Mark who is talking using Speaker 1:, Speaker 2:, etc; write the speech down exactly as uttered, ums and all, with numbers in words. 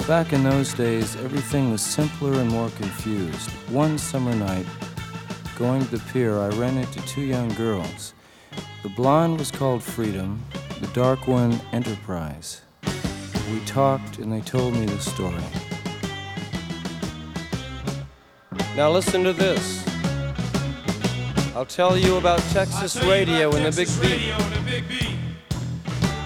Speaker 1: Back in those days, everything was simpler and more confused. One summer night, going to the pier, I ran into two young girls. The blonde was called Freedom, the dark one Enterprise. We talked and they told me the story. Now listen to this. I'll tell you about Texas radio and the big beat.